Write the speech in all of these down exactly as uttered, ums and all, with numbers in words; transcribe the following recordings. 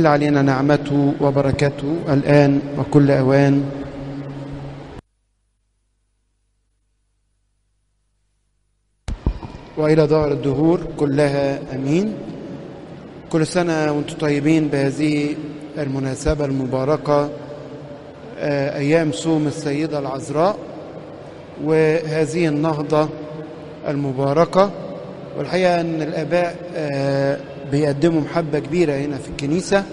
تحل علينا نعمته وبركته الآن وكل أوان. وإلى دار الدهور كلها أمين. كل سنة وانتم طيبين بهذه المناسبة المباركة، أيام صوم السيدة العذراء وهذه النهضة المباركة. والحقيقة أن الآباء بيقدموا محبة كبيرة هنا في الكنيسة،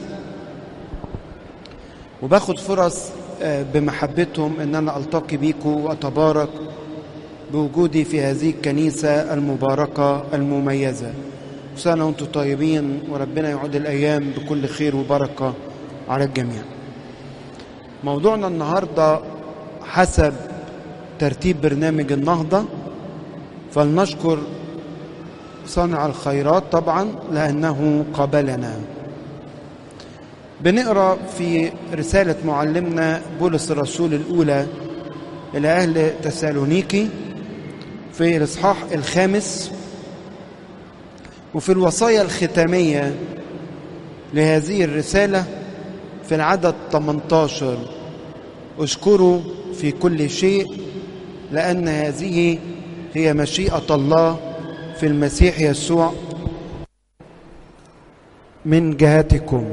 وباخد فرص بمحبتهم أن أنا ألتقي بيكم وأتبارك بوجودي في هذه الكنيسة المباركة المميزة. سنة وانتم طيبين، وربنا يعود الأيام بكل خير وبركة على الجميع. موضوعنا النهاردة حسب ترتيب برنامج النهضة، فلنشكر صانع الخيرات طبعا لأنه قابلنا. بنقرأ في رسالة معلمنا بولس الرسول الأولى إلى أهل تسالونيكي في الإصحاح الخامس، وفي الوصايا الختامية لهذه الرسالة في العدد ثمانية عشر: اشكروا في كل شيء لأن هذه هي مشيئة الله في المسيح يسوع من جهتكم.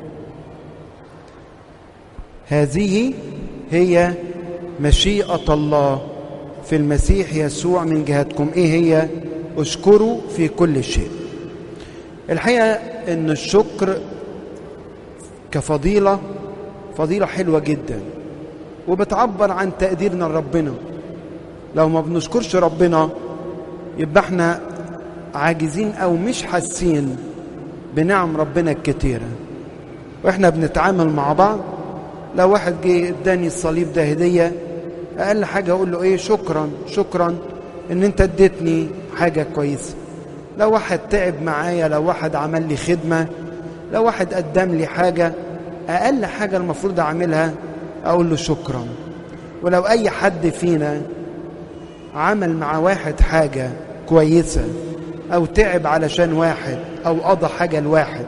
هذه هي مشيئة الله في المسيح يسوع من جهتكم. ايه هي؟ اشكروا في كل شيء. الحقيقة ان الشكر كفضيلة فضيلة حلوة جدا، وبتعبر عن تقديرنا لربنا. لو ما بنشكرش ربنا يبقى احنا عاجزين او مش حاسين بنعم ربنا الكتيرة. واحنا بنتعامل مع بعض، لو واحد جه اداني الصليب ده هدية، اقل حاجة اقول له ايه؟ شكرا شكرا ان انت اديتني حاجة كويسة. لو واحد تعب معايا، لو واحد عمل لي خدمة، لو واحد قدم لي حاجة، اقل حاجة المفروض اعملها اقول له شكرا. ولو اي حد فينا عمل مع واحد حاجة كويسة او تعب علشان واحد او قضى حاجة لواحد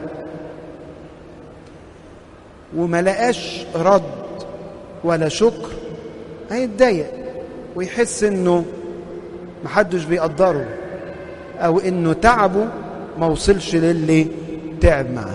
وما لقاش رد ولا شكر، هيتضايق ويحس انه محدش بيقدره او انه تعبه ما وصلش للي تعب معاه.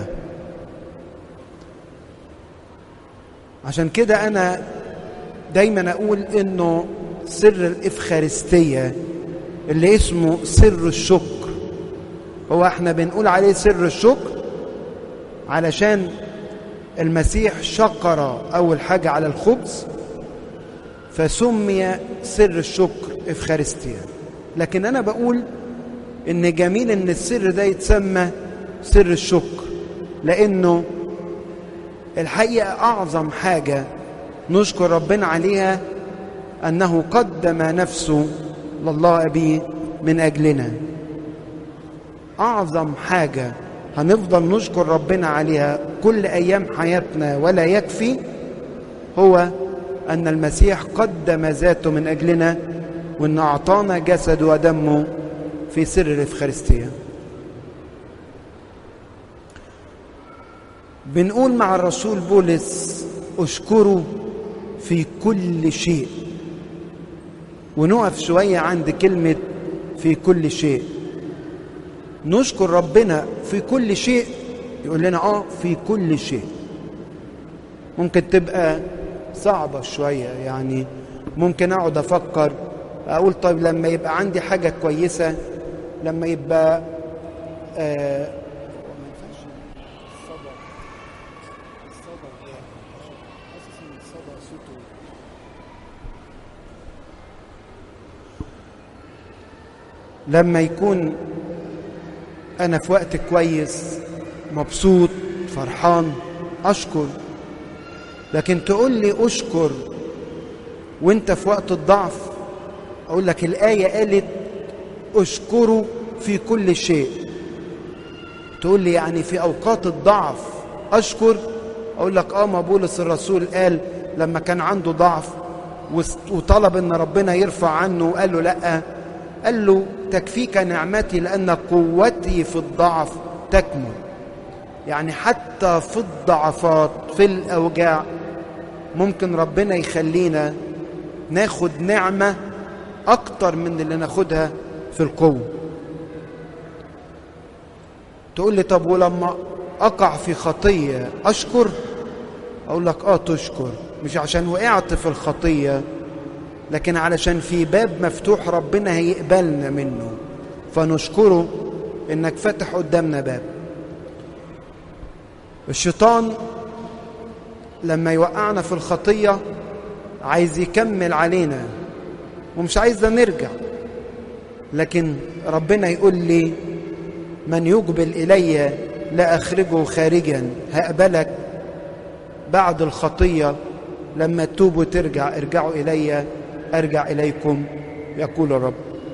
عشان كده انا دايما اقول انه سر الإفخارستية اللي اسمه سر الشكر، هو احنا بنقول عليه سر الشكر علشان المسيح شكر أول حاجة على الخبز فسمي سر الشكر إفخارستية. لكن أنا بقول إن جميل إن السر ده يتسمى سر الشكر، لأنه الحقيقة أعظم حاجة نشكر ربنا عليها أنه قدم نفسه لله أبيه من أجلنا. أعظم حاجة هنفضل نشكر ربنا عليها كل أيام حياتنا ولا يكفي، هو أن المسيح قدم ذاته من أجلنا، وأن أعطانا جسد ودمه في سر الإفخارستية. بنقول مع الرسول بولس اشكروا في كل شيء، ونقف شوية عند كلمة في كل شيء. نشكر ربنا في كل شيء، يقول لنا اه في كل شيء. ممكن تبقى صعبة شوية، يعني ممكن اقعد افكر اقول طيب لما يبقى عندي حاجة كويسة، لما يبقى آه لما يكون أنا في وقت كويس مبسوط فرحان أشكر. لكن تقول لي أشكر وانت في وقت الضعف، أقول لك الآية قالت أشكروا في كل شيء. تقول لي يعني في أوقات الضعف أشكر؟ أقول لك آه، ما بولس الرسول قال لما كان عنده ضعف وطلب أن ربنا يرفع عنه وقال له لأ، قال له تكفيك نعمتي لأن قوتي في الضعف تكمل. يعني حتى في الضعفات في الأوجاع ممكن ربنا يخلينا ناخد نعمة أكتر من اللي ناخدها في القوة. تقول لي طب ولما أقع في خطية أشكر؟ أقول لك آه تشكر، مش عشان وقعت في الخطية، لكن علشان في باب مفتوح ربنا هيقبلنا منه، فنشكره إنك فتح قدامنا باب. الشيطان لما يوقعنا في الخطية عايز يكمل علينا ومش عايزنا نرجع، لكن ربنا يقول لي من يقبل إلي لا أخرجه خارجا، هقبلك بعد الخطية لما تتوب وترجع، ارجعوا إلي أرجع إليكم يقول الرب.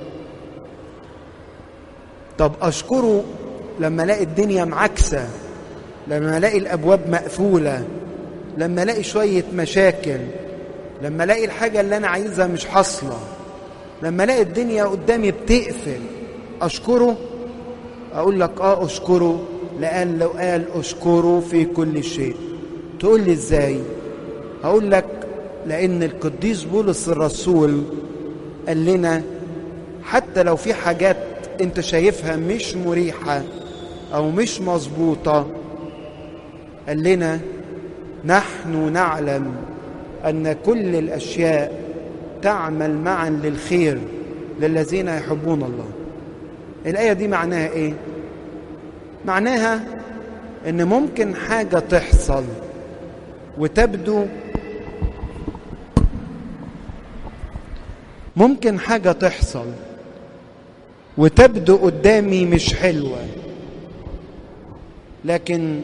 طب أشكره لما ألاقي الدنيا معكسة، لما ألاقي الأبواب مقفولة، لما ألاقي شوية مشاكل، لما ألاقي الحاجة اللي أنا عايزها مش حاصلة، لما ألاقي الدنيا قدامي بتقفل، أشكره؟ أقول لك آه أشكره، لأن لو قال أشكره في كل شيء. تقول لي إزاي؟ هقول لك لأن القديس بولس الرسول قال لنا حتى لو في حاجات أنت شايفها مش مريحة أو مش مظبوطة، قال لنا نحن نعلم أن كل الأشياء تعمل معا للخير للذين يحبون الله. الآية دي معناها إيه؟ معناها إن ممكن حاجة تحصل وتبدو ممكن حاجة تحصل وتبدو قدامي مش حلوة، لكن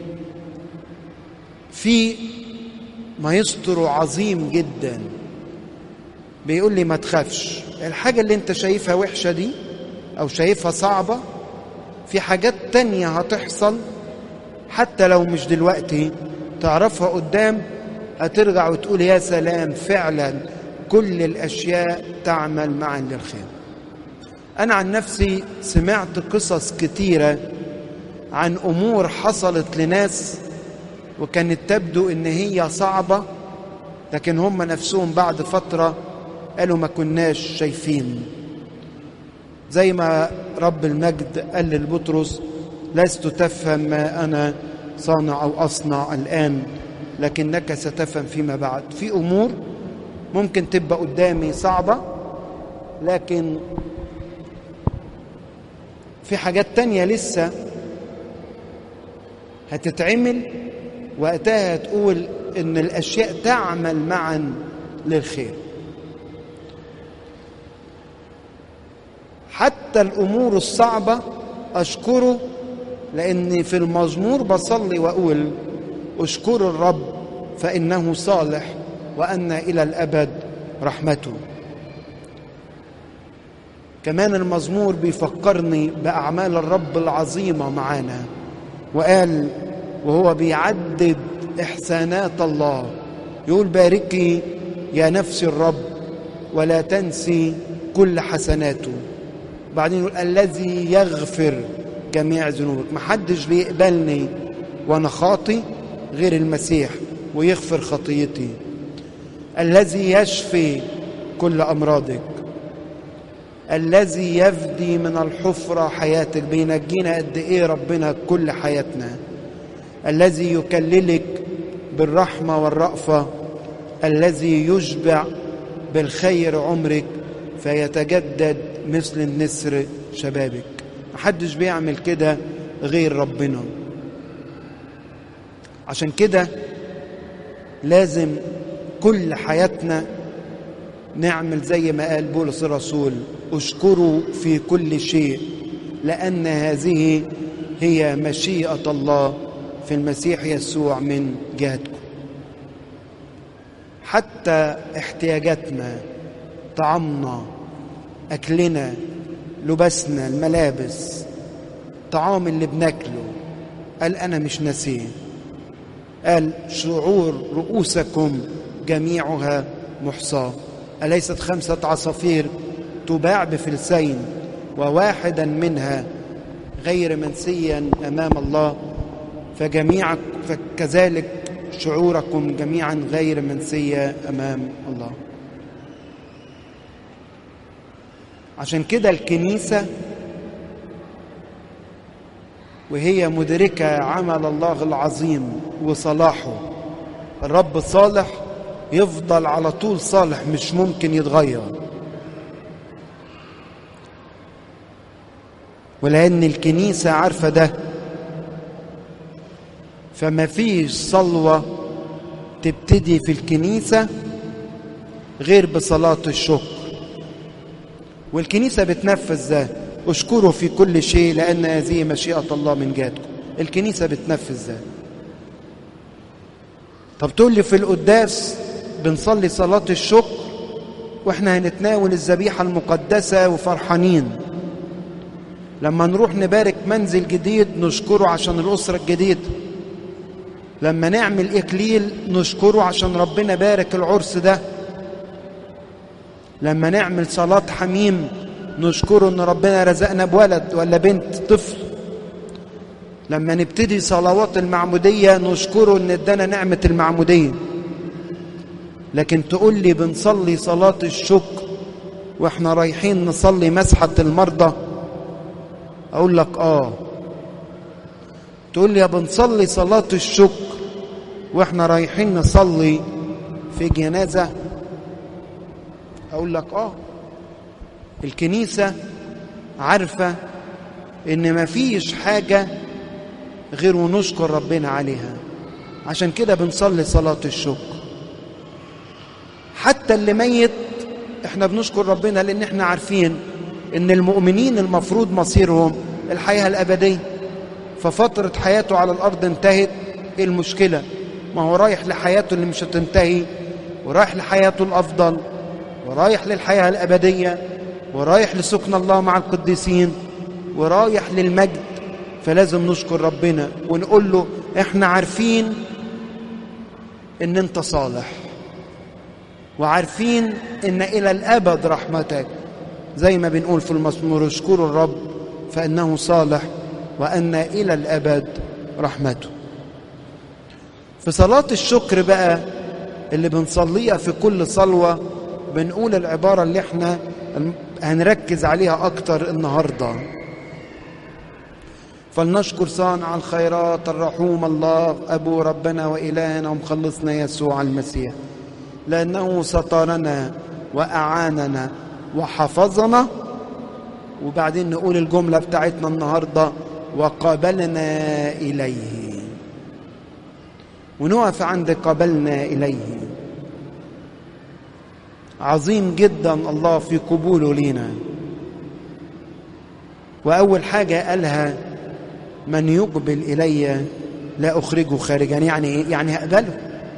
في مايسترو عظيم جدا بيقول لي ما تخافش، الحاجة اللي انت شايفها وحشة دي او شايفها صعبة، في حاجات تانية هتحصل حتى لو مش دلوقتي، تعرفها قدام، هترجع وتقول يا سلام فعلا كل الأشياء تعمل معا للخير. أنا عن نفسي سمعت قصص كتيرة عن أمور حصلت لناس وكانت تبدو إن هي صعبة، لكن هم نفسهم بعد فترة قالوا ما كناش شايفين. زي ما رب المجد قال للبطرس لست تفهم ما أنا صانع أو أصنع الآن، لكنك ستفهم فيما بعد. في أمور ممكن تبقى قدامي صعبة، لكن في حاجات تانية لسه هتتعمل، وقتها هتقول إن الأشياء تعمل معا للخير. حتى الأمور الصعبة أشكره، لأني في المزمور بصلي وأقول أشكر الرب فإنه صالح وأن إلى الأبد رحمته. كمان المزمور بيفكرني بأعمال الرب العظيمة معانا، وقال وهو بيعدد إحسانات الله يقول باركي يا نفس الرب ولا تنسي كل حسناته. بعدين يقول الذي يغفر جميع ذنوبك. محدش بيقبلني وأنا خاطي غير المسيح ويغفر خطيتي. الذي يشفي كل أمراضك، الذي يفدي من الحفرة حياتك. بينجينا قد إيه ربنا كل حياتنا. الذي يكللك بالرحمة والرأفة، الذي يشبع بالخير عمرك فيتجدد مثل النسر شبابك. محدش بيعمل كده غير ربنا. عشان كده لازم كل حياتنا نعمل زي ما قال بولس الرسول اشكروا في كل شيء لأن هذه هي مشيئة الله في المسيح يسوع من جهتكم. حتى احتياجاتنا، طعامنا، أكلنا، لبسنا، الملابس، طعام اللي بناكله، قال أنا مش ناسيه. قال شعور رؤوسكم جميعها محصاة. أليست خمسة عصافير تباع بفلسين وواحدا منها غير منسيا أمام الله؟ فجميع فكذلك شعوركم جميعا غير منسية أمام الله. عشان كده الكنيسة وهي مدركة عمل الله العظيم وصلاحه، الرب صالح يفضل على طول صالح، مش ممكن يتغير. ولأن الكنيسة عارفة ده، فما فيش صلوة تبتدي في الكنيسة غير بصلاة الشكر. والكنيسة بتنفذ ده، اشكروا في كل شيء لأن هذه مشيئة الله من جهتكم. الكنيسة بتنفذ ده. طب تقول لي في القداس بنصلي صلاة الشكر واحنا هنتناول الذبيحة المقدسة وفرحانين. لما نروح نبارك منزل جديد نشكره عشان الأسرة الجديدة. لما نعمل إكليل نشكره عشان ربنا بارك العرس ده. لما نعمل صلاة حميم نشكره ان ربنا رزقنا بولد ولا بنت طفل. لما نبتدي صلوات المعمودية نشكره ان ادانا نعمة المعمودية. لكن تقول لي بنصلي صلاة الشكر واحنا رايحين نصلي مسحة المرضى، اقول لك اه. تقول لي بنصلي صلاة الشكر واحنا رايحين نصلي في جنازة، اقول لك اه. الكنيسة عارفة ان مفيش حاجة غير ونشكر ربنا عليها. عشان كده بنصلي صلاة الشكر. حتى اللي ميت احنا بنشكر ربنا، لان احنا عارفين ان المؤمنين المفروض مصيرهم الحياة الابدية. ففترة حياته على الارض انتهت، ايه المشكلة؟ ما هو رايح لحياته اللي مش هتنتهي، ورايح لحياته الافضل، ورايح للحياة الابدية، ورايح لسكن الله مع القديسين، ورايح للمجد. فلازم نشكر ربنا ونقول له احنا عارفين ان انت صالح، وعارفين ان الى الابد رحمتك. زي ما بنقول في المزمور اشكروا الرب فانه صالح وان الى الابد رحمته. في صلاة الشكر بقى اللي بنصليها في كل صلوة بنقول العبارة اللي احنا هنركز عليها اكتر النهاردة: فلنشكر صانع الخيرات الرحوم الله ابو ربنا والهنا ومخلصنا يسوع المسيح، لانه سترنا واعاننا وحفظنا. وبعدين نقول الجملة بتاعتنا النهاردة: وقبلنا اليه. ونقف عند قبلنا اليه. عظيم جدا الله في قبوله لينا. وأول حاجة قالها: من يقبل إلي لا أخرجه خارجا. يعني إيه؟ يعني هقبله.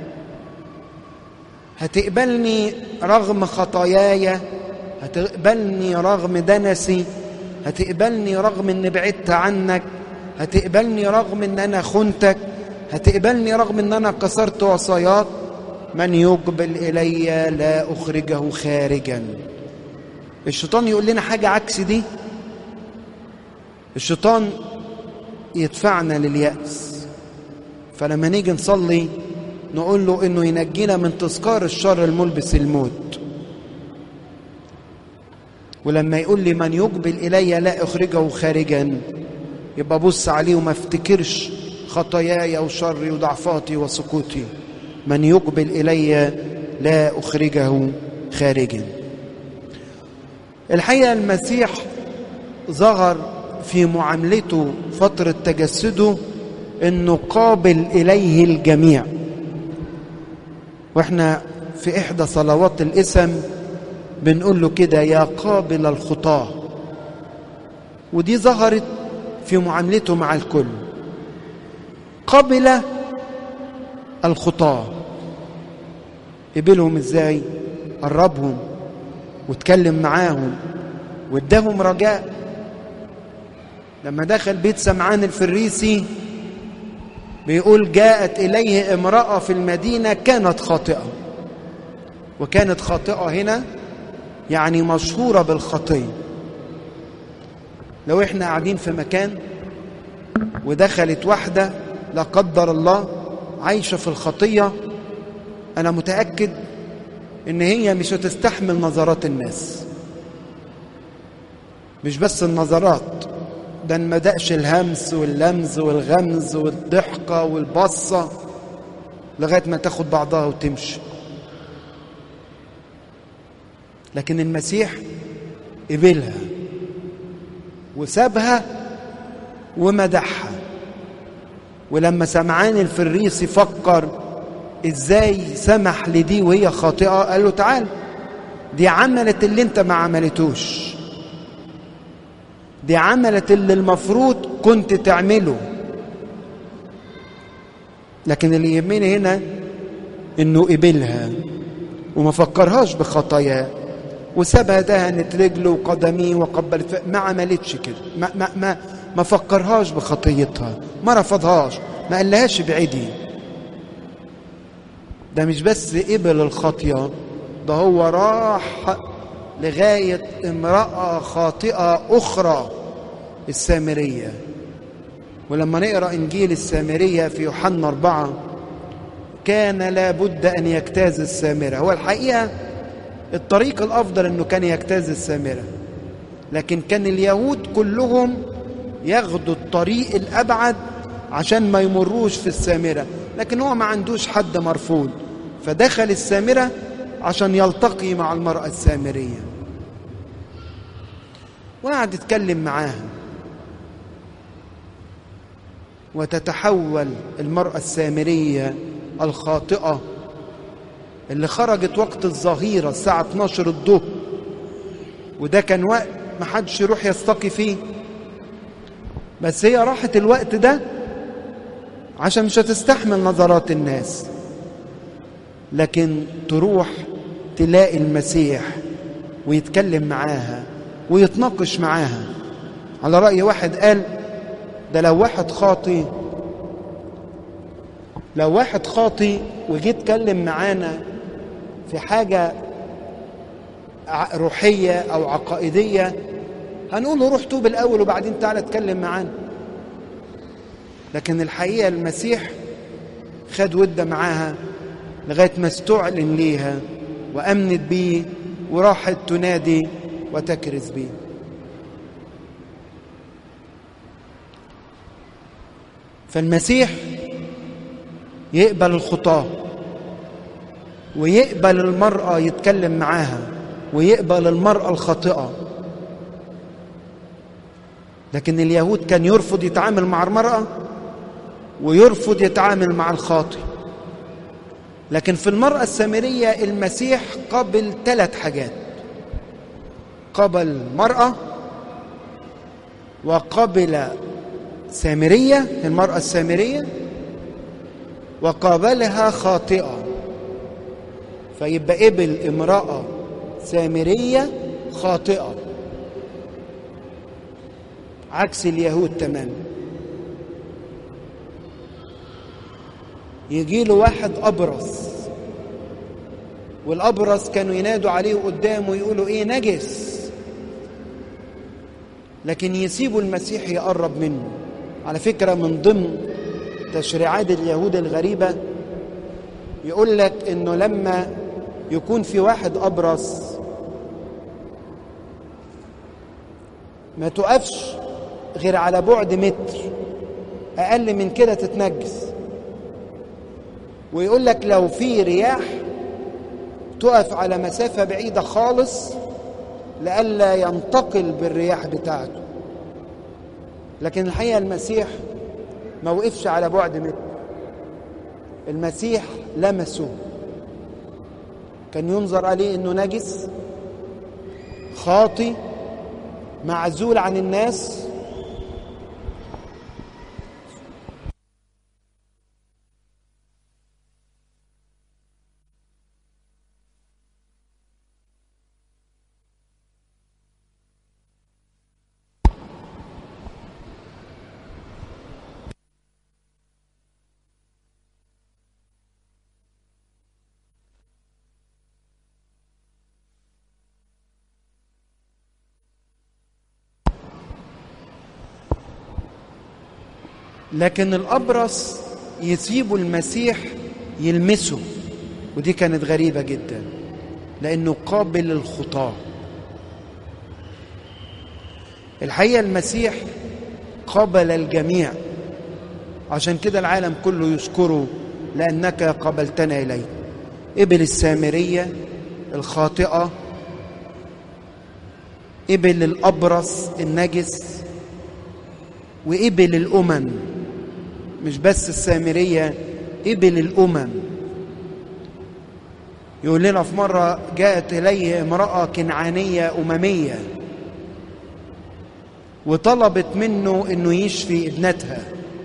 هتقبلني رغم خطاياي، هتقبلني رغم دنسي، هتقبلني رغم أني بعدت عنك، هتقبلني رغم أن أنا خنتك، هتقبلني رغم أن أنا كسرت وصاياك. من يقبل إلي لا أخرجه خارجا. الشيطان يقول لنا حاجة عكس دي. الشيطان يدفعنا لليأس. فلما نيجي نصلي نقول له إنه ينجينا من تذكار الشر الملبس الموت. ولما يقول لي من يقبل إلي لا أخرجه خارجا، يبقى بص عليه وما افتكرش خطاياي وشري وضعفاتي وسقوطي. من يقبل إلي لا أخرجه خارجا. الحقيقة المسيح ظهر في معاملته فترة تجسده إنه قابل إليه الجميع. وإحنا في إحدى صلوات الإسم بنقول له كده: يا قابل الخطاة. ودي ظهرت في معاملته مع الكل. قبل الخطاة. قبلهم ازاي؟ قربهم واتكلم معاهم واداهم رجاء. لما دخل بيت سمعان الفريسي بيقول: جاءت إليه امرأة في المدينة كانت خاطئة. وكانت خاطئة هنا يعني مشهورة بالخطية. لو احنا قاعدين في مكان ودخلت واحدة لا قدر الله عايشة في الخطية، أنا متأكد إن هي مش هتستحمل نظرات الناس. مش بس النظرات، ده ما دقش الهمس واللمز والغمز والضحكة والبصة لغاية ما تاخد بعضها وتمشي. لكن المسيح قبلها وسابها ومدحها. ولما سمعان الفريسي فكر ازاي سمح لدي وهي خاطئة، قال له تعال، دي عملت اللي انت ما عملتوش، دي عملت اللي المفروض كنت تعمله. لكن اللي يهمني هنا انه قبلها وما فكرهاش بخطاياه وسابها دهنت رجله وقدميه وقبلت، ما عملتش كده، ما, ما, ما, ما فكرهاش بخطيتها، ما رفضهاش، ما قالهاش بعيدي. ده مش بس قبل الخطية، ده هو راح لغاية امرأة خاطئة أخرى، السامرية. ولما نقرأ إنجيل السامرية في يوحنا أربعة، كان لابد أن يجتاز السامرة. هو الحقيقة الطريق الأفضل أنه كان يجتاز السامرة، لكن كان اليهود كلهم ياخدوا الطريق الأبعد عشان ما يمروش في السامرة، لكن هو ما عندوش حد مرفوض، فدخل السامرة عشان يلتقي مع المرأة السامرية وقعد يتكلم معاها. وتتحول المرأة السامرية الخاطئة اللي خرجت وقت الظهيرة الساعة اتناشر الظهر، وده كان وقت ما حدش يروح يستقي فيه، بس هي راحت الوقت ده عشان مش هتستحمل نظرات الناس، لكن تروح تلاقي المسيح ويتكلم معاها ويتناقش معاها. على رأي واحد قال، ده لو واحد خاطي لو واحد خاطي وجي يتكلم معانا في حاجة روحية أو عقائدية، هنقول له روح توب الأول وبعدين تعالى اتكلم معانا. لكن الحقيقة المسيح خد ودة معاها لغاية ما استعلن ليها وأمنت بيه وراحت تنادي وتكرز بيه. فالمسيح يقبل الخطاة ويقبل المرأة يتكلم معاها ويقبل المرأة الخاطئة. لكن اليهود كان يرفض يتعامل مع المرأة ويرفض يتعامل مع الخاطئ. لكن في المرأة السامرية المسيح قبل ثلاث حاجات: قبل مرأة، وقبل سامرية المرأة السامرية، وقابلها خاطئة. فيبقى قبل امرأة سامرية خاطئة، عكس اليهود تماما. يجي له واحد أبرص، والأبرص كانوا ينادوا عليه قدامه ويقولوا إيه، نجس، لكن يسيبوا المسيح يقرب منه. على فكرة من ضمن تشريعات اليهود الغريبة يقول لك إنه لما يكون في واحد أبرص ما تقفش غير على بعد متر، أقل من كده تتنجس. ويقول لك لو في رياح تقف على مسافة بعيدة خالص لئلا ينتقل بالرياح بتاعته. لكن الحقيقة المسيح ما وقفش على بعد متر، المسيح لمسه، كان ينظر عليه انه نجس خاطي معزول عن الناس، لكن الأبرص يسيبوا المسيح يلمسه، ودي كانت غريبة جدا لأنه قابل للخطاة. الحقيقة المسيح قبل الجميع، عشان كده العالم كله يشكره لأنك قبلتنا إليه. قبل السامرية الخاطئة، قبل الأبرص النجس، وقبل الأمم. مش بس السامرية، قبل الأمم. يقول لنا في مرة جاءت إليه امرأة كنعانية أممية وطلبت منه إنه يشفي ابنتها،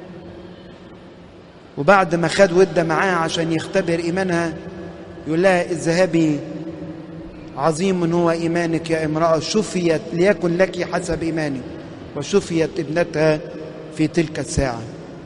وبعد ما خد ودة معاها عشان يختبر إيمانها يقول لها اذهبي، عظيم هو إيمانك يا امرأة، شفيت ليكن لك حسب إيمانك. وشفيت ابنتها في تلك الساعة.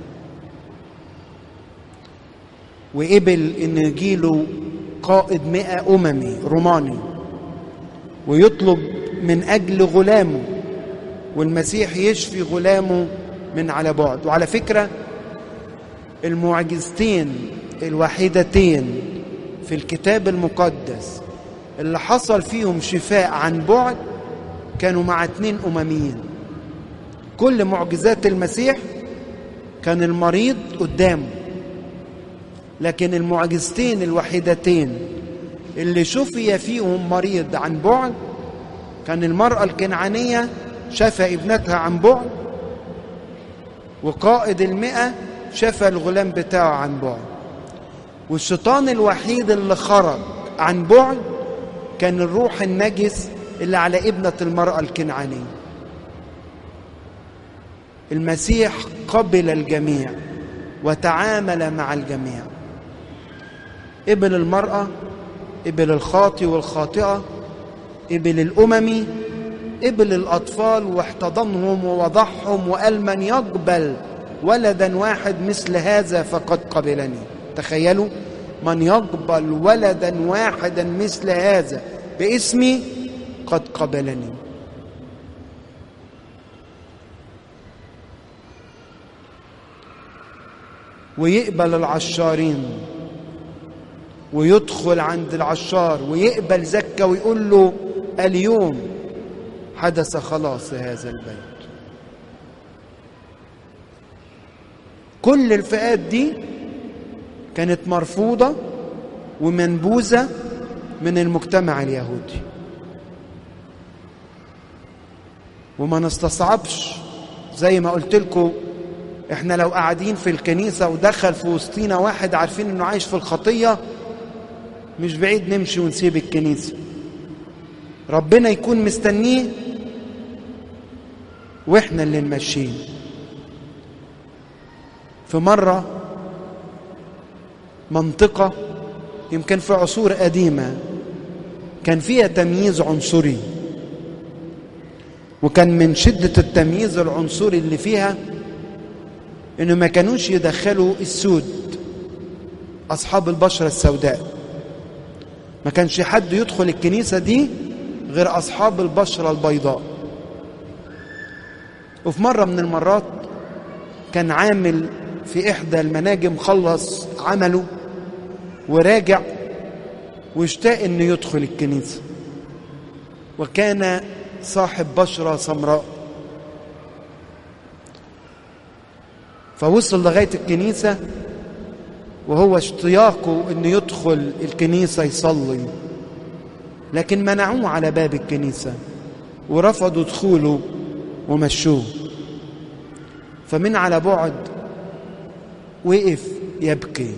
وقبل إن يجيله قائد مئة أممي روماني ويطلب من أجل غلامه، والمسيح يشفي غلامه من على بعد. وعلى فكرة المعجزتين الوحيدتين في الكتاب المقدس اللي حصل فيهم شفاء عن بعد كانوا مع اتنين أمميين. كل معجزات المسيح كان المريض قدامه، لكن المعجزتين الوحيدتين اللي شفي فيهم مريض عن بعد كان المرأة الكنعانية شفى ابنتها عن بعد، وقائد المئة شفى الغلام بتاعه عن بعد. والشيطان الوحيد اللي خرج عن بعد كان الروح النجس اللي على ابنة المرأة الكنعانية. المسيح قبل الجميع وتعامل مع الجميع. قبل المرأة، قبل الخاطي والخاطئة، قبل الأممي، قبل الأطفال واحتضنهم ووضعهم وقال من يقبل ولدا واحد مثل هذا فقد قبلني. تخيلوا، من يقبل ولدا واحدا مثل هذا باسمي قد قبلني. ويقبل العشارين ويدخل عند العشار ويقبل زكا ويقول له اليوم حدث خلاص هذا البيت. كل الفئات دي كانت مرفوضة ومنبوذة من المجتمع اليهودي. وما نستصعبش، زي ما قلت لكم، احنا لو قاعدين في الكنيسة ودخل في وسطينا واحد عارفين انه عايش في الخطية، مش بعيد نمشي ونسيب الكنيسة. ربنا يكون مستنيه واحنا اللي نمشيه. في مرة منطقة يمكن في عصور قديمة كان فيها تمييز عنصري، وكان من شدة التمييز العنصري اللي فيها انه ما كانوش يدخلوا السود، اصحاب البشرة السوداء. ما كانش حد يدخل الكنيسة دي غير اصحاب البشرة البيضاء. وفي مرة من المرات كان عامل في احدى المناجم خلص عمله وراجع واشتاق انه يدخل الكنيسة، وكان صاحب بشرة سمراء. فوصل لغاية الكنيسة وهو اشتياقه انه يدخل الكنيسة يصلي، لكن منعوه على باب الكنيسة ورفضوا دخوله ومشوه. فمن على بعد وقف يبكي.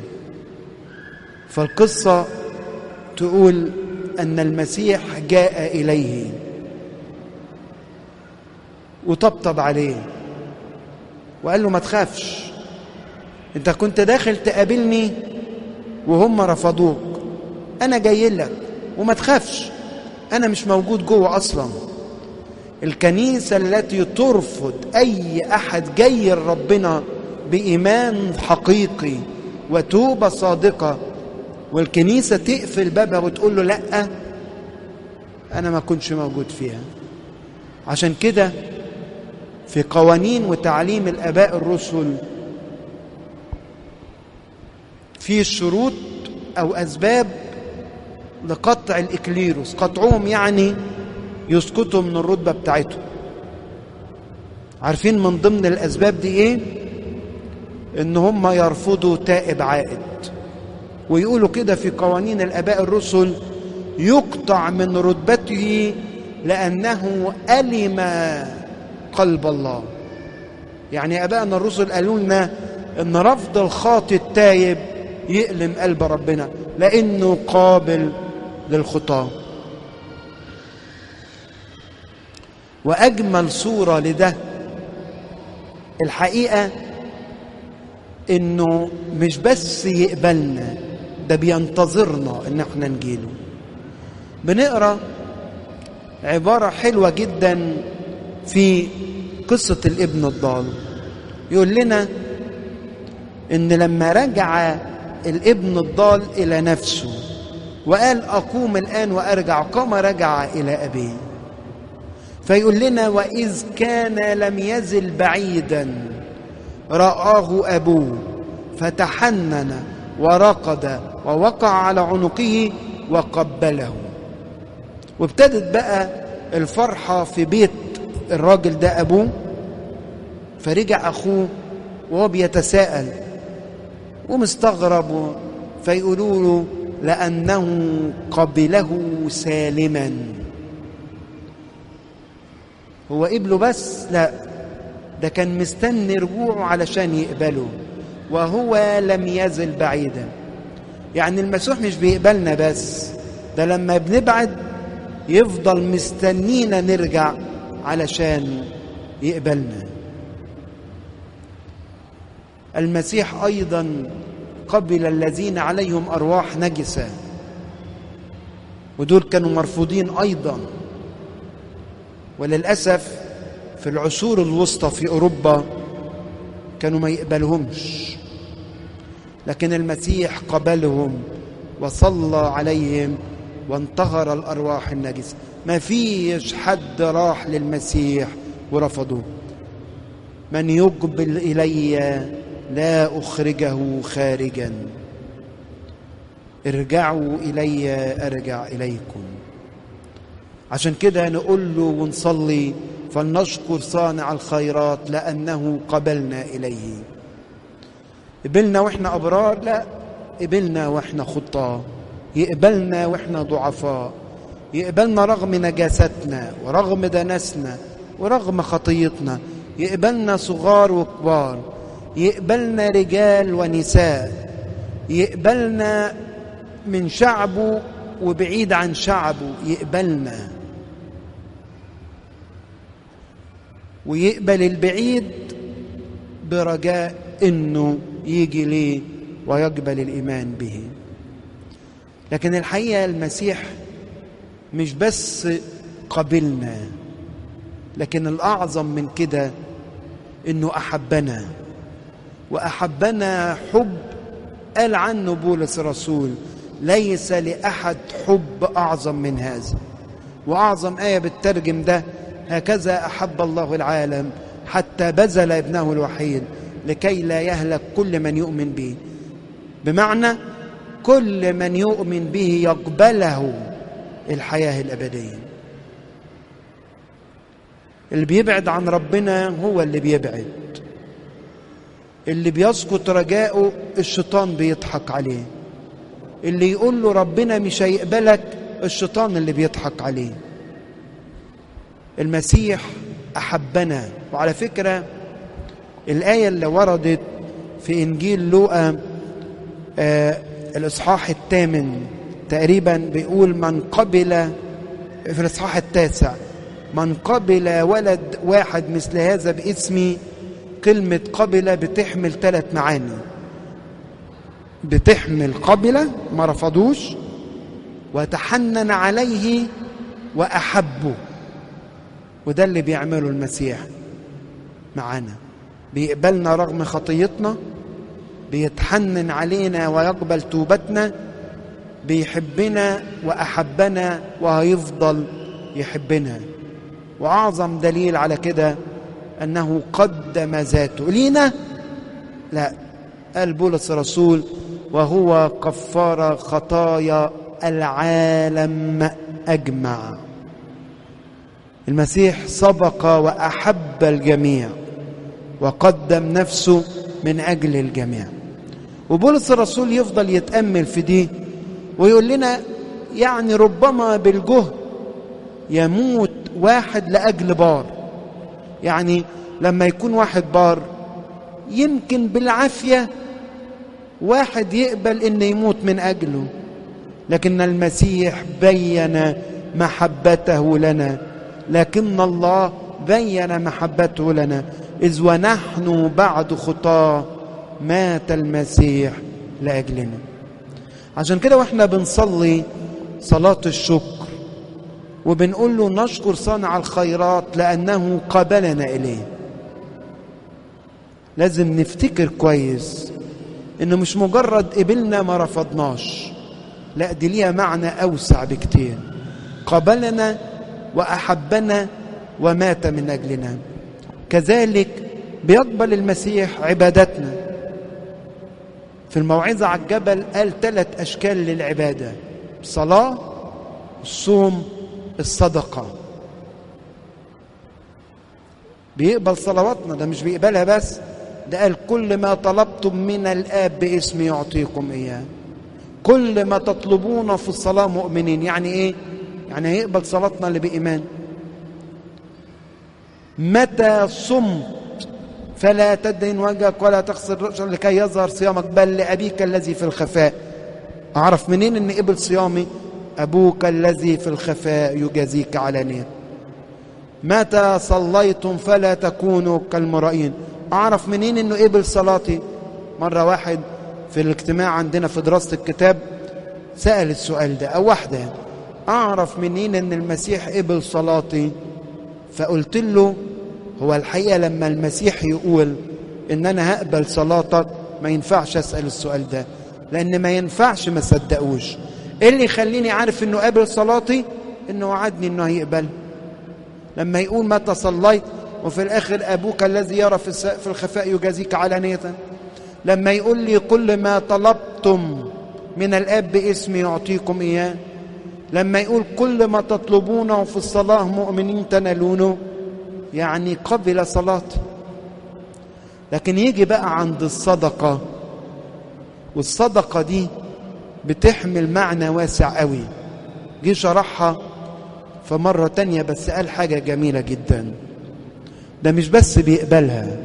فالقصة تقول أن المسيح جاء إليه وطبطب عليه وقال له ما تخافش، انت كنت داخل تقابلني وهم رفضوك، انا جاي لك وما تخافش، انا مش موجود جوه اصلا. الكنيسة التي ترفض اي احد جاي لربنا بايمان حقيقي وتوبة صادقة، والكنيسة تقفل بابها وتقول له لا، انا ما كنتش موجود فيها. عشان كده في قوانين وتعليم الآباء الرسل في شروط أو أسباب لقطع الإكليروس، قطعهم يعني يسقطوا من الرتبة بتاعتهم. عارفين من ضمن الأسباب دي إيه؟ إن هم يرفضوا تائب عائد، ويقولوا كده في قوانين الآباء الرسل: يقطع من رتبته لأنه ألم قلب الله. يعني آبائنا الرسل قالوا لنا إن رفض الخاطئ التائب يألم قلب ربنا لأنه قابل للخطاة. وأجمل صورة لده الحقيقة إنه مش بس يقبلنا، ده بينتظرنا إن احنا نجيله. بنقرأ عبارة حلوة جدا في قصة الابن الضال، يقول لنا إن لما رجع الابن الضال إلى نفسه وقال أقوم الآن وأرجع، قام رجع إلى أبيه. فيقول لنا: وإذ كان لم يزل بعيدا رآه أبوه فتحنن ورقد ووقع على عنقه وقبله. وابتدت بقى الفرحة في بيت الراجل ده أبوه. فرجع أخوه وهو بيتساءل ومستغرب، فيقولوا له: لأنه قبله سالما. هو قبله بس؟ لا، ده كان مستني رجوعه علشان يقبله، وهو لم يزل بعيدا. يعني المسيح مش بيقبلنا بس، ده لما بنبعد يفضل مستنينا نرجع علشان يقبلنا. المسيح أيضا قبل الذين عليهم أرواح نجسة، ودول كانوا مرفوضين أيضا. وللأسف في العصور الوسطى في أوروبا كانوا ما يقبلهمش، لكن المسيح قبلهم وصلى عليهم وانتهر الأرواح النجسة. ما فيش حد راح للمسيح ورفضه. من يقبل إلي لا أخرجه خارجا، ارجعوا إلي أرجع إليكم. عشان كده نقول له ونصلي: فلنشكر صانع الخيرات لأنه قبلنا إليه. قبلنا وإحنا أبرار؟ لا، قبلنا وإحنا خطاة، يقبلنا وإحنا ضعفاء، يقبلنا رغم نجاستنا ورغم دنسنا ورغم خطيتنا، يقبلنا صغار وكبار، يقبلنا رجال ونساء، يقبلنا من شعبه وبعيد عن شعبه، يقبلنا. ويقبل البعيد برجاء انه يجي ليه ويقبل الايمان به. لكن الحقيقة المسيح مش بس قبلنا، لكن الأعظم من كده إنه أحبنا، وأحبنا حب قال عنه بولس الرسول: ليس لأحد حب أعظم من هذا. وأعظم آية بالترجم ده: هكذا أحب الله العالم حتى بذل ابنه الوحيد لكي لا يهلك كل من يؤمن به. بمعنى كل من يؤمن به يقبله الحياة الأبدية. اللي بيبعد عن ربنا هو اللي بيبعد، اللي بيسقط رجاؤه الشيطان بيضحك عليه، اللي يقول له ربنا مش هيقبلك الشيطان اللي بيضحك عليه. المسيح أحبنا. وعلى فكرة الآية اللي وردت في إنجيل لوقا آه الإصحاح الثامن تقريبا بيقول: من قبل، في الإصحاح التاسع: من قبل ولد واحد مثل هذا باسمي. كلمة قبل بتحمل ثلاث معاني. بتحمل قبل، ما رفضوش، وتحنن عليه، وأحبه. وده اللي بيعمله المسيح معنا، بيقبلنا رغم خطيتنا، بيتحنن علينا ويقبل توبتنا، بيحبنا وأحبنا وهيفضل يحبنا. وأعظم دليل على كده أنه قدم ذاته لينا. لا، قال بولس الرسول: وهو كفارة خطايا العالم أجمع. المسيح سبق وأحب الجميع وقدم نفسه من أجل الجميع. وبولس الرسول يفضل يتأمل في دي ويقول لنا يعني ربما بالجهد يموت واحد لأجل بار. يعني لما يكون واحد بار يمكن بالعافية واحد يقبل إن يموت من أجله، لكن المسيح بيّن محبته لنا، لكن الله بيّن محبته لنا إذ ونحن بعد خطاة مات المسيح لأجلنا. عشان كده واحنا بنصلي صلاة الشكر وبنقول له نشكر صانع الخيرات لأنه قبلنا إليه، لازم نفتكر كويس إنه مش مجرد قبلنا ما رفضناش، لا دي ليها معنى أوسع بكتير. قبلنا وأحبنا ومات من أجلنا. كذلك بيقبل المسيح عبادتنا. في الموعظة على الجبل قال ثلاث أشكال للعبادة: الصلاة، الصوم، الصدقة. بيقبل صلواتنا، ده مش بيقبلها بس، ده قال كل ما طلبتم من الآب باسمي يعطيكم إياه. كل ما تطلبون في الصلاة مؤمنين. يعني إيه؟ يعني هيقبل صلاتنا اللي بإيمان. متى صمت فلا تدهن وجهك ولا تغسل رأسك لكي يظهر صيامك بل لأبيك الذي في الخفاء. أعرف منين إن قبل صيامي؟ أبوك الذي في الخفاء يجازيك علانية. متى صليتم فلا تكونوا كالمرائين. أعرف منين إنه قبل صلاتي؟ مرة واحد في الاجتماع عندنا في دراسة الكتاب سأل السؤال ده، أو واحدة، أعرف منين إن المسيح قبل صلاتي؟ فقلت له هو الحقيقة لما المسيح يقول إن أنا هقبل صلاتك ما ينفعش أسأل السؤال ده، لأن ما ينفعش ما صدقوش. إيه اللي يخليني عارف إنه قبل صلاتي؟ إنه وعدني إنه هيقبل. لما يقول متى صليت وفي الآخر أبوك الذي يرى في الخفاء يجازيك علانية. لما يقول لي كل ما طلبتم من الآب باسمي يعطيكم إياه. لما يقول كل ما تطلبونه في الصلاة مؤمنين تنالونه، يعني قبل صلاة. لكن يجي بقى عند الصدقة، والصدقة دي بتحمل معنى واسع قوي. جي شرحها فمرة تانية بس قال حاجة جميلة جدا. ده مش بس بيقبلها،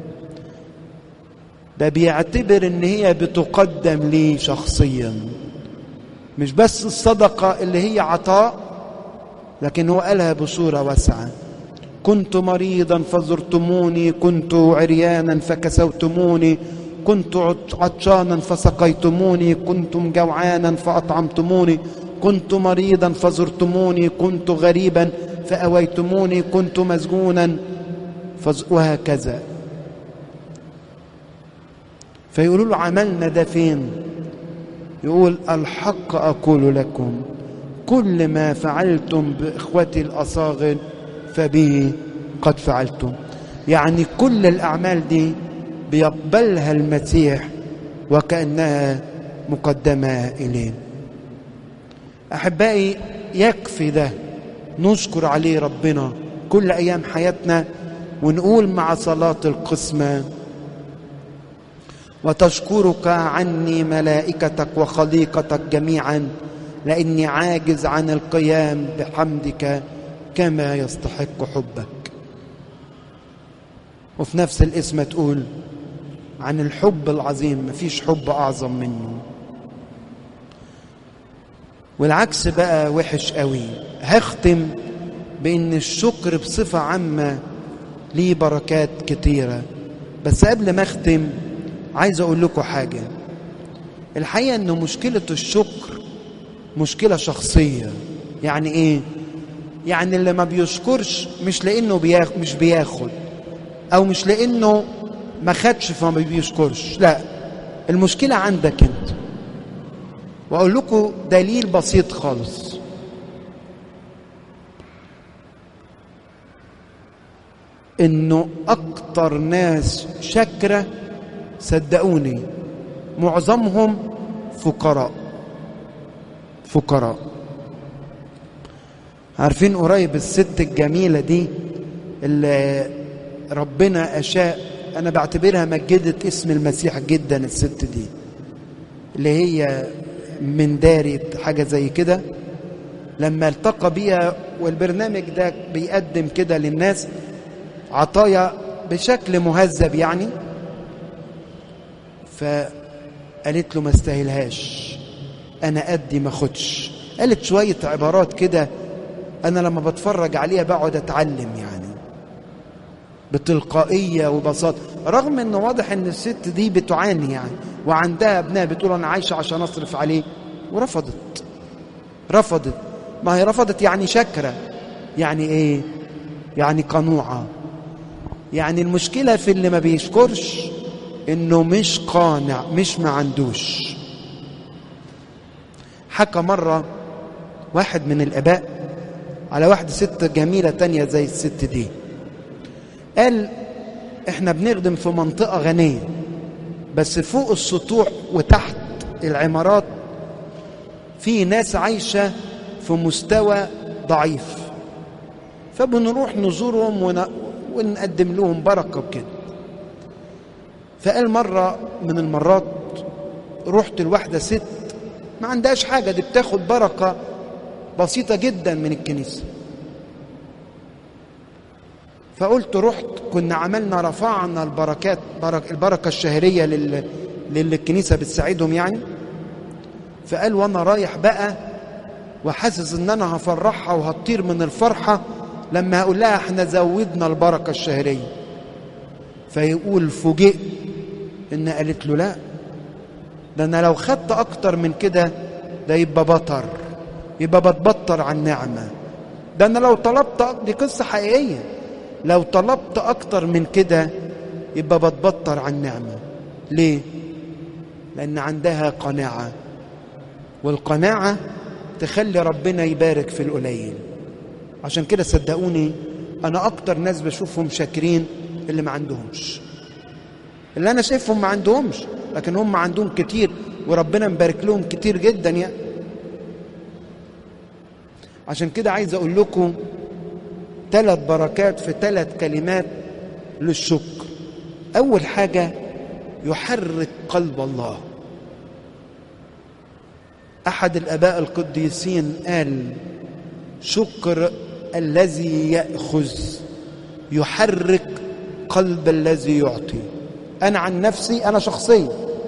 ده بيعتبر ان هي بتقدم لي شخصيا. مش بس الصدقة اللي هي عطاء، لكن هو قالها بصورة واسعة. كنت مريضا فزرتموني، كنت عريانا فكسوتموني، كنت عطشانا فسقيتموني، كنتم جوعانا فأطعمتموني، كنت مريضا فزرتموني، كنت غريبا فأويتموني، كنت مسجونا فز... وهكذا. فيقولوا له عملنا ده فين؟ يقول الحق أقول لكم كل ما فعلتم بإخوتي الأصاغر فبه قد فعلتم. يعني كل الأعمال دي بيقبلها المسيح وكأنها مقدمة إليه. أحبائي يكفي ده نشكر عليه ربنا كل أيام حياتنا، ونقول مع صلاة القسمة: وتشكرك عني ملائكتك وخليقتك جميعا لأني عاجز عن القيام بحمدك كما يستحق حبك. وفي نفس الاسم تقول عن الحب العظيم، مفيش حب أعظم منه. والعكس بقى وحش قوي. هختم بأن الشكر بصفة عامة ليه بركات كتيرة، بس قبل ما أختم عايز أقول لكم حاجة. الحقيقة أنه مشكلة الشكر مشكلة شخصية. يعني إيه؟ يعني اللي ما بيشكرش مش لأنه بياخد مش بياخد أو مش لأنه ما خدش فما بيشكرش، لا، المشكلة عندك أنت. وأقول لكم دليل بسيط خالص. إنه أكتر ناس شاكرة صدقوني معظمهم فقراء فقراء. عارفين قريب الست الجميلة دي اللي ربنا أشاء، أنا بعتبرها مجدت اسم المسيح جدا، الست دي اللي هي من داري حاجة زي كده، لما التقى بيها، والبرنامج ده بيقدم كده للناس عطايا بشكل مهذب يعني، فقالت له ما استاهلهاش، أنا أدي ما خدش. قالت شوية عبارات كده أنا لما بتفرج عليها بقعد أتعلم يعني بتلقائية وبساطة، رغم أنه واضح أن الست دي بتعاني يعني وعندها ابنها، بتقول أنا عايشة عشان أصرف عليه، ورفضت رفضت ما هي رفضت يعني شكرة، يعني إيه؟ يعني قنوعة. يعني المشكلة في اللي ما بيشكرش إنه مش قانع، مش ما عندوش. حكى مرة واحد من الآباء على واحدة ست جميلة تانية زي الست دي، قال احنا بنخدم في منطقة غنية، بس فوق السطوح وتحت العمارات في ناس عايشة في مستوى ضعيف، فبنروح نزورهم ون... ونقدم لهم بركة وكده. فقال مرة من المرات رحت لواحدة ست ما عندهاش حاجة، دي بتاخد بركة بسيطة جدا من الكنيسة. فقلت رحت، كنا عملنا رفعنا البركات، برك البركة الشهرية لل... للي الكنيسة بتساعدهم يعني. فقال وانا رايح بقى وحاسس ان انا هفرحها وهطير من الفرحة لما هقول لها احنا زودنا البركة الشهرية. فيقول فوجئت ان قالت له لا، ده انا لو خدت اكتر من كده ده يبقى بطر، يبقى بتبطر عن نعمة. ده انا لو طلبت، دي قصة حقيقية، لو طلبت اكتر من كده يبقى بتبطر عن نعمة. ليه؟ لان عندها قناعة، والقناعة تخلي ربنا يبارك في القليل. عشان كده صدقوني انا اكتر ناس بشوفهم شاكرين اللي ما عندهمش، اللي انا شايفهم ما عندهمش لكن هم عندهم كتير وربنا مبارك لهم كتير جدا يعني. عشان كده عايز اقول لكم ثلاث بركات في ثلاث كلمات للشكر. اول حاجة يحرك قلب الله. احد الاباء القديسين قال شكر الذي يأخذ يحرك قلب الذي يعطي. انا عن نفسي انا شخصيا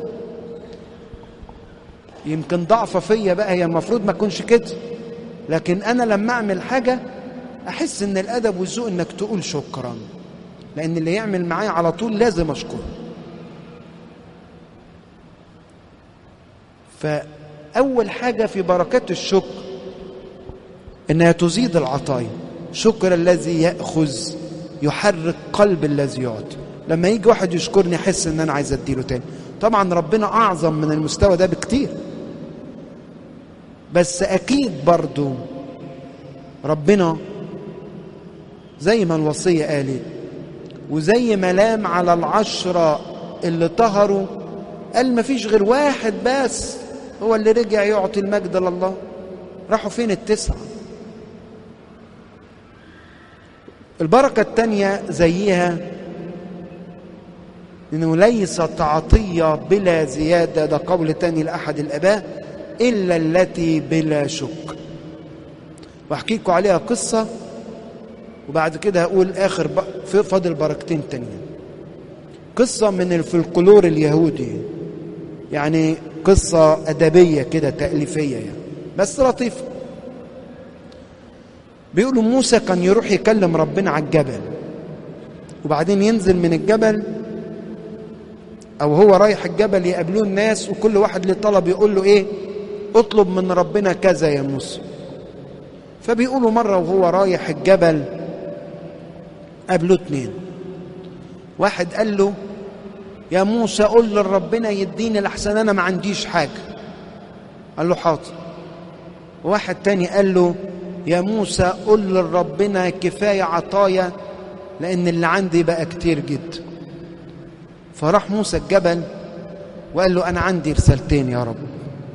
يمكن ضعفة فيا بقى، هي المفروض ما اكونش كده، لكن انا لما اعمل حاجة احس ان الادب والذوق انك تقول شكرا، لان اللي يعمل معايا على طول لازم اشكره. فاول حاجة في بركات الشكر انها تزيد العطايا. شكر الذي يأخذ يحرك قلب الذي يعطي. لما يجي واحد يشكرني احس ان انا عايز اديله تاني. طبعا ربنا اعظم من المستوى ده بكتير، بس اكيد برضو ربنا زي ما الوصية قالت وزي ما لام على العشرة اللي طهروا، قال ما فيش غير واحد بس هو اللي رجع يعطي المجد لله. راحوا فين التسعة؟ البركة التانية زيها إنه ليست عطية بلا زيادة، ده قول تاني لأحد الآباء، إلا التي بلا شك. وأحكي لكم عليها قصة وبعد كده هقول آخر فاضل بركتين تانية. قصة من الفلكلور اليهودي، يعني قصة أدبية كده تأليفية يعني، بس لطيفة. بيقولوا موسى كان يروح يكلم ربنا على الجبل، وبعدين ينزل من الجبل او هو رايح الجبل يقابلوه الناس، وكل واحد له طلب يقول له ايه؟ اطلب من ربنا كذا يا موسى. فبيقولوا مرة وهو رايح الجبل قابلوه اتنين، واحد قال له يا موسى قول لربنا يديني لحسن انا ما عنديش حاجة. قال له حاضر. وواحد تاني قال له يا موسى قل لربنا كفاية عطايا لأن اللي عندي بقى كتير جدا. فراح موسى الجبل وقال له أنا عندي رسالتين يا رب.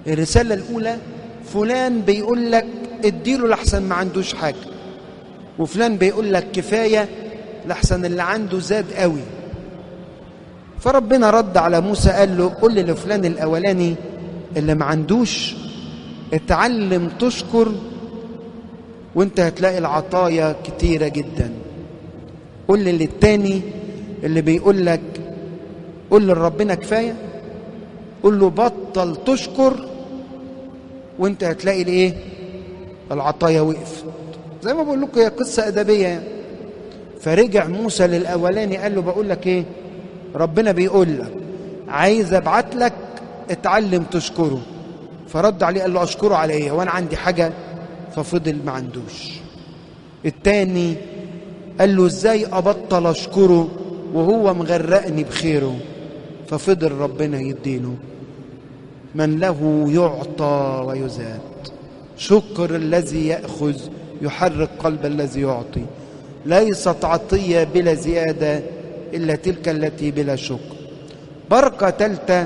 الرسالة الأولى فلان بيقول لك اديله لحسن ما عندوش حاجة، وفلان بيقول لك كفاية لحسن اللي عنده زاد قوي. فربنا رد على موسى قال له قل لفلان الأولاني اللي ما عندوش اتعلم تشكر وانت هتلاقي العطايا كتيرة جدا. قل للتاني اللي بيقول لك قل لربنا كفاية، قل له بطل تشكر وانت هتلاقي الايه العطايا وقفت. زي ما بقول لكم هي قصة أدبية يعني. فرجع موسى للأولاني قال له بقول لك ايه، ربنا بيقول لك عايز ابعت لك اتعلم تشكره. فرد عليه قال له اشكره على ايه وانا عندي حاجة؟ ففضل ما عندوش. التاني قال له ازاي ابطل اشكره وهو مغرقني بخيره؟ ففضل ربنا يديله. من له يعطى ويزاد، شكر الذي يأخذ يحرك قلب الذي يعطي. ليست عطية بلا زيادة إلا تلك التي بلا شكر. بركة ثالثة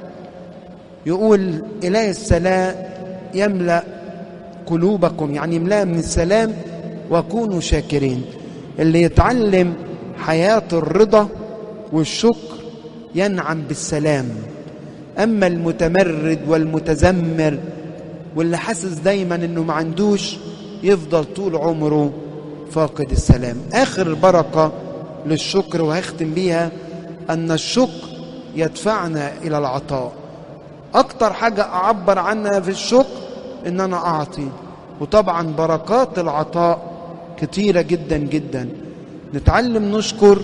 يقول إله السلام يملأ قلوبكم، يعني يملأ من السلام وكونوا شاكرين. اللي يتعلم حياة الرضا والشكر ينعم بالسلام. أما المتمرد والمتذمر واللي حاسس دايما انه ما عندوش يفضل طول عمره فاقد السلام. آخر بركة للشكر وهختم بيها أن الشكر يدفعنا إلى العطاء. أكتر حاجة أعبر عنها في الشكر إن أنا أعطي، وطبعا بركات العطاء كتيرة جدا جدا. نتعلم نشكر،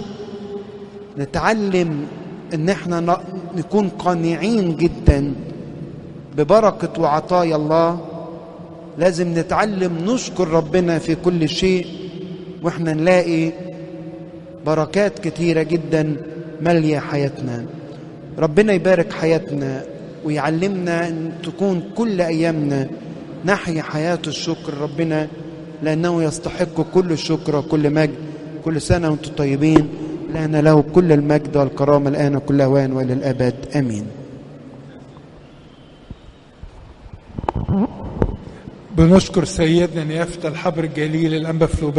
نتعلم إن احنا نكون قانعين جدا ببركة وعطايا الله. لازم نتعلم نشكر ربنا في كل شيء، واحنا نلاقي بركات كتيرة جدا مالية حياتنا. ربنا يبارك حياتنا ويعلمنا أن تكون كل أيامنا نحيا حياة الشكر ربنا، لأنه يستحق كل الشكر وكل مجد. كل سنة وانتم طيبين، لأن له كل المجد والكرامة الآن كل أوان وإلى الأبد آمين. بنشكر سيدنا نيافة الحبر الجليل الأنبا فلوبان